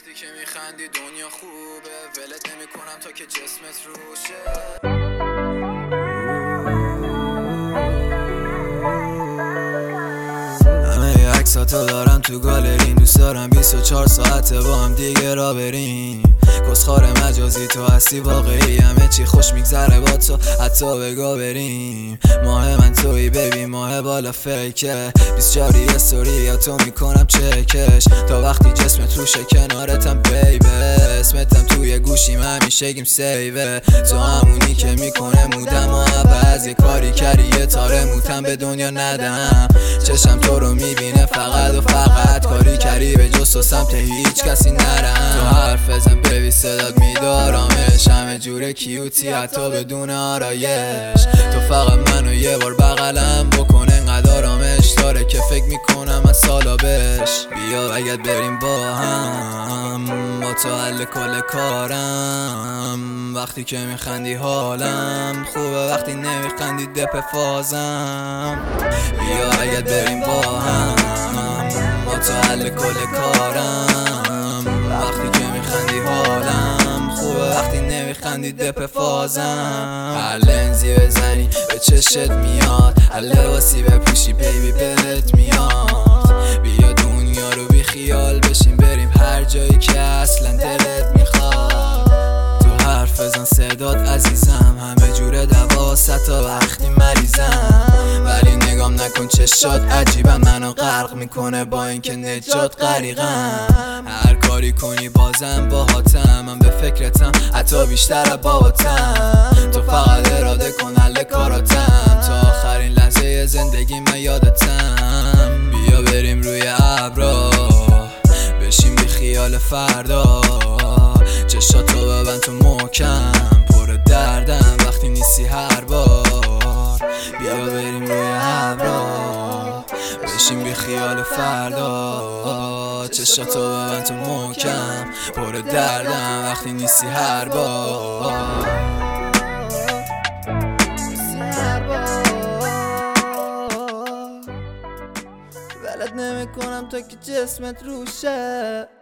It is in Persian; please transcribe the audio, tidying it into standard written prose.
وقتی که میخندی دنیا خوبه، ولت نمیکنم تا که جسمت روشه. همه عکساتو دارم تو گالرین، دوست دارم 24 ساعت با هم دیگه را بریم. کسخار مجازی تو هستی واقعی، همه چی خوش میگذره با تو حتی بگا بریم. ماه من توی ببین ماه بالا فیکه، 24 استوری یا تو میکنم چکش تا وقتی جسمت روشه کنارتم بیبه. اسمتم توی گوشیم همیشه گیم سیوه، تو همونی که میکنه مودم و بعضی کاری کردی یه تاره موتم به دنیا ندم. چشم تو رو میبینه فقط و فقط، کاری کردی به جز تو سمت هیچ کسی نرم. تو حرف بزن ببی صدات میدارمش، همه جوره کیوتی حتی بدون آرایش. تو فقط منو یه بار بغلم بکن انقدر آرامش داره که فکر میکنم از سالا بش. بیا اگه بریم با هم، با تو حل کل کارم. وقتی که میخندی حالم خوبه، وقتی نمیخندی دپ فازم. بیا اگه بریم با هم، با تو حل کل کارم. وقتی که میخندی حالم خوبه، وقتی نمیخندی دپ فازم. هر لنزی بزنی به چشت میاد، هر لباسی بپوشی بیبی بهت میاد. بیا دنیا رو بی خیال بشیم بریم هر جایی که اصلا دلت میخواد. تو حرف بزن صدات عزیزم، همه جوره دواست تا وقتی مریضم. ولی نگام نکن چشات عجیبم، منو غرق میکنه با اینکه نجات غریقم. هر کاری کنی بازم باهاتم، من به فکرتم حتی بیشتر از باباتم. تو فقط اراده کن حل کاراتم، تا آخرین لحظه زندگی من یادتم. بیا بریم روی ابرا بشیم بی خیال فردا، چشاتو ببند تو محکم پر دردم وقتی نیستی هر بار. بیا بریم روی ابرا بشیم بی خیال فردا، چشاتو ببند تو محکم پر دردم وقتی نیستی هر بار. ولت نمیکنم تا که جسمت روشه.